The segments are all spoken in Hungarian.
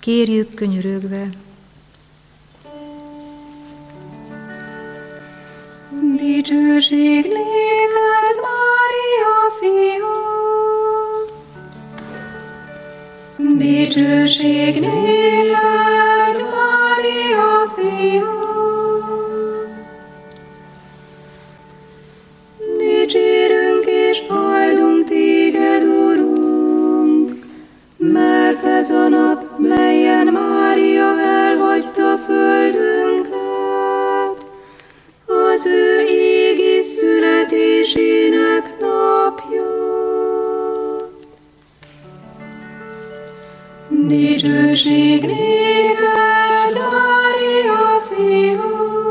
Kérjük könyörögve. Dicsőség néked, Mária fia! Dicsőség néked, Mária fia! Dicsérünk és áldunk téged, Urunk, mert ez a nap, melyen Mária elhagyta földünket, az ő égi születésének napja. Dicsőség néked, Mária fia!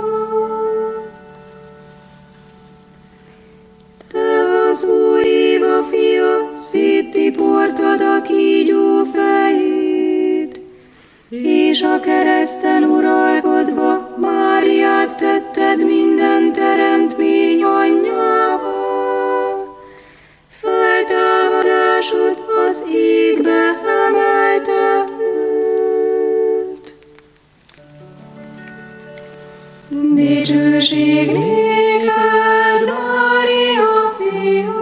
Te az új Éva fia, széttiportad a kígyó fejét, és a kereszten uralkodva Máriát tetted minden teremtmény anyjává. Feltámadásod az égbe emelte őt. Dicsőség néked, Mária fia!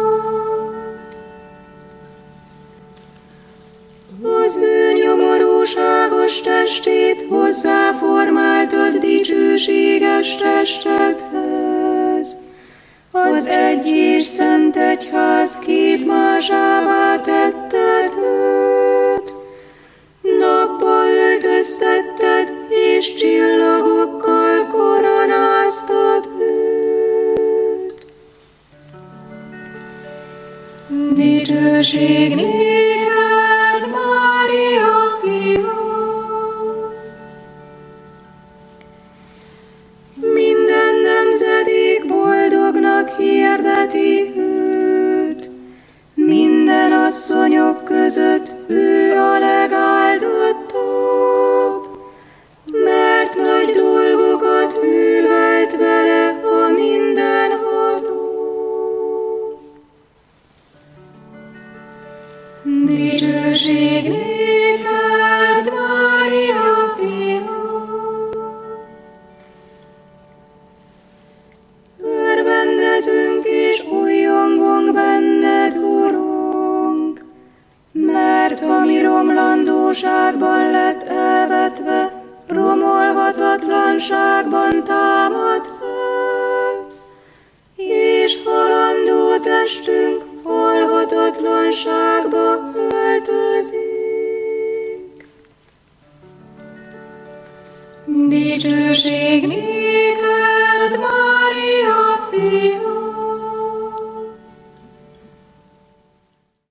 Az ő nyomorúságos testét hozzáformáltad dicsőséges testedhez. Az egy és szent egyház képmásává tetted őt. Napba öltöztetted, és csillagokkal koronáztad őt. Dicsőség néked, Mária fia! Minden nemzedék boldognak hirdeti őt, minden asszonyok között ő a legáldottabb, mert nagy dolgokat művelt vele a mindenható. Dicsőség néked, Mária fia! Örvendezünk és újjongunk benned, Urunk, mert a mi romlandóságban lett elvetve, romolhatatlanságban támad fel, és halandó testünk halhatatlanságba öltözik. Dicsőség néked,